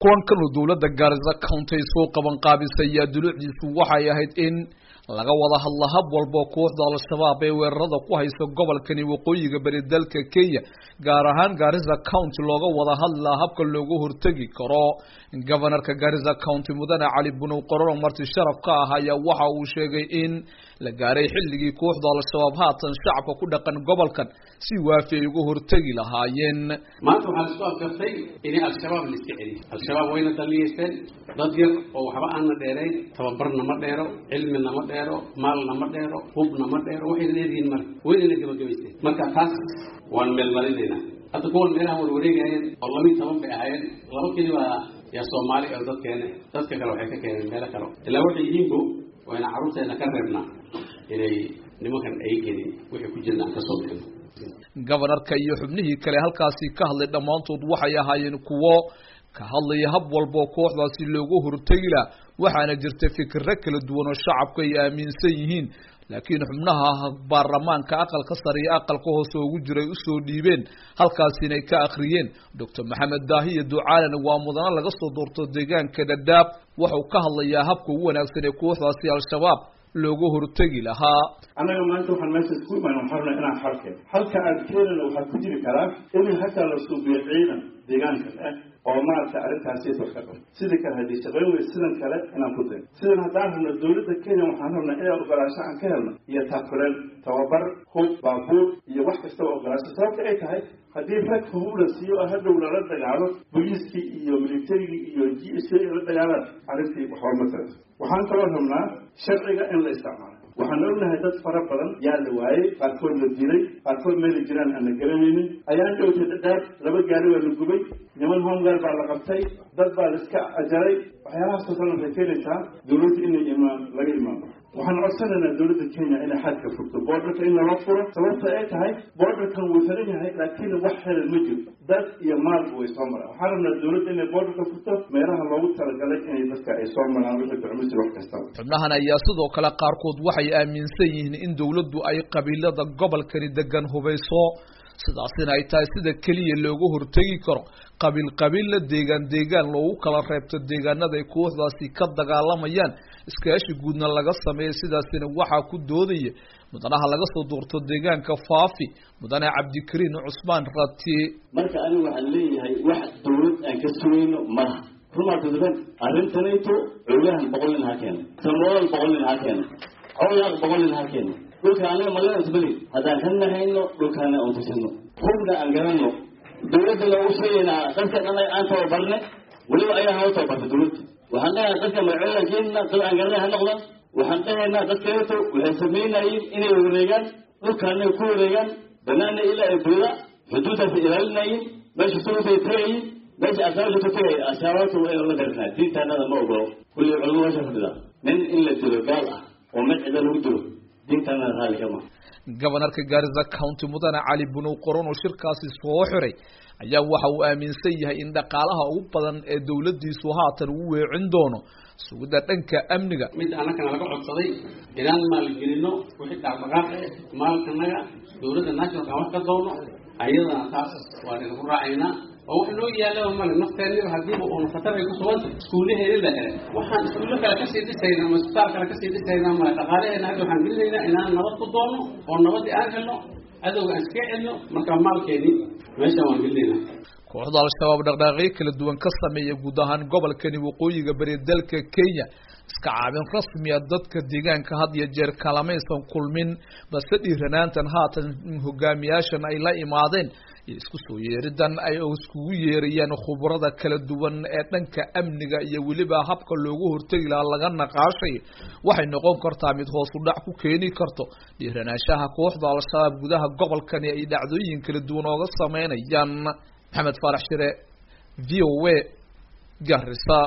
kulankan dowladda Garissa County soo qaban qaabisay ayaa dulucdiisu waxay ahayd in laga wada hadlo hab walba kooxda al-shabaab ee weerarada ku haysa gobolkani waqooyiga bari dalka Kenya gaar ahaan Garissa County looga wada hadlaa habka looga hortagi karo governorka Garissa County mudane Ali Bunow Qororo marti sharaf ka ah ayaa waxa uu sheegay in la gaaray xilligii kooxda al-shabaab haatan shacabka ku dhaqan gobolkan si waafi ay uga hortagi lahaayeen maanta waxaan soo afgartay in al-shabaab la iska celiyo al-shabaab wayna daliyeysteen dad yar oo waxba aan la dheerayn tababarna ma dheero cilmina ma dheero maalna ma dheero hubna ma dheero waxay leeyihiin wayna gabagabaysteen marka taas waan meel marinayna hadda kuwan meelaha wareegayeen oo 12 bay ahaayeen laba kaliya yaa Soomaali oo dadka kale waxay ka keeneen meel kale ilaa waxay yihiin wayna caruurteena ka reebnaa inay nimankan ay gelin wixii ku jirnaa ka soo bixin governorka iyo xubnihii kale halkaasi ka hadlay dhamaantood waxay ahaayeen kuwo ka hadlaya hab walba kooxdaasi loogu hortagi la waxaana jirta fikirro kala duwan oo shacabku ay aaminsan yihiin laakiin xubnaha baarlamaanka aqalka sare iyo aqalka hoose ugu jiray u soo dhiibeen halkaas inay ka akhriyeen Dr. Maxamed Daahiye Ducaalana waa mudane laga soo doorto deegaanka Dadaab wuxuu ka hadlayaa habka ugu wanaagsan ee kooxdaasi al-shabaab loogu hortagi lahaa anaga maanta waxaan meesha ku imaan xarnaa inaan halka aad keenana waxa ku jiri karaa in hataa la suubiyo ciidan deegaanka oo maarta arrintaasi soo xaqo sidii kale hadii shaqeyn way sidan kale inaan ku day sidan hadaan rabno dawladda Kenya waxaan rabnaa inay ogolaasho aan ka helno iyo tafaran tababar hub baabuur iyo wax kasta oo ogolaasho sababta ay tahay hadii rag hubla siiyo hadhow la dagaalo booliiska iyo militariga iyo GSA la dagaalaan arrintii waxa ma tahay waxaan kaloo rabnaa sharciga in la isticmaalo waxaan ognahay dad fara badan yaa la waayay qaarkood la dilay qaarkood meel jiraan aan la garanaynin ayaan dhowtay dad laba gaari waa la gubay niman homegaard baa la qabtay dad baa la iska ajaray waxyaalahaas oo dhan waxay keenaysaa dawladda inay laga imaado waxaan codsanaynaa dawladda Kenya inay xadka furto borderka in la furo sababta ay tahay borderkan wuu xiran yahay laakiin wax xiran ma jiro dad iyo maal way soo maraan waxaan rabnaa dawladda inay borderka furto meelaha loogu talagalay inay dadka ay soo maraan wixii ducmisi wax kasta xubnahan ayaa sidoo kale qaarkood waxay aaminsan yihiin in dawladdu ay qabiilada gobolkani degan hubayso sidaasina ay tahay sida kaliya loogu hortagi karo qabiil la deegaan loogu kala reebto deegaanada ay kooxdaasi ka dagaalamayaan iskaashi guudna laga sameeyo sidaasina waxa ku doodaya mudanaha laga soo doorto deegaanka Faafi mudane Cabdikariin Cusmaan Rati marka anigu waxaan leeyahay wax dawlad aan ka sugayno ma rumaadsan arrintanayto culiyahan 100 hakeen samool 100 hakeen awlaaq 100 hakeen dhulka anaga malayn isbali hadaan ka nahayno dhulkana oo tusino hubna aan garanno dawladda la usheeyna dadka dhanay aan tababarne waliba ayaa hawta barta dawladda waxaan leeyahay dadka magaalooyinka dad aan garanay ha noqdaan waxaan leeyahay dadka waxay sameeyeen inay wareegaan dhulkana ku wareegaan banaana ilaa ay buuda xuduudda ilaalinayeen meesha soo taayay meesha asaabta taayay asaabta way la darnaa diintaana ma ogo kulli culumada shaqada nin in la dilo gaal ah oo mid cid lagu dilo diintaana raali kama governorka Garissa County mudane Ali Bunow Qororo shirkaasi soo xiray ayaa waxa uu aaminsan yahay in dhaqaalaha ugu badan ee dawladdiisu haatan uu weecin doono sugida dhanka amniga mid anaka laga codsaday inaan maal gelino wixii dhaqdhaqaaq maalkanaga dawladda national ka wax ka doono ayadana taas waa in ku raacayna oo wax loo yaalo mal nafteena hadii uu khatar ay ku sugan iskuulaheena la helay waxaan iskuulaha kala ka sii dhisayna mas'uul kala ka sii dhisayna ma dhaqaaleena hadda waxaan gelinaynaa inaan nabad ku doono oo nabad aan helno adooga iska celno marka maalkeeni meesha waan gelinaynaa kooxda al-shabaab dhaqdhaqaaqyo kala duwan ka sameeya guud ahaan gobolkani waqooyiga bari dalka Kenya iska caabin rasmi ah dadka deegaanka had iyo jeer kalamaysan kulmin balse dhiiranaantan haatan hogaamiyaashan ay la imaadeen isku soo yeeridan ay iskugu yeerayaan khubarada kala duwan ee dhanka amniga iyo waliba habka loogu hortagi lahaa laga naqaashay waxay noqon kartaa mid hoos u dhac ku keeni karto dhiiranaanshaha kooxda al-shabaab gudaha gobolkani ay dhacdooyin kala duwan oo ga sameynayaan Maxamed Farax Shire VOA Garissa.